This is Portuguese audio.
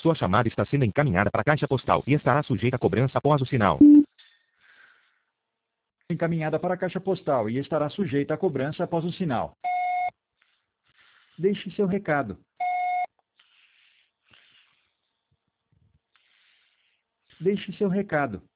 Sua chamada está sendo encaminhada para a caixa postal e estará sujeita a cobrança após o sinal. Encaminhada para a caixa postal e estará sujeita a cobrança após o sinal. Deixe seu recado. Deixe seu recado.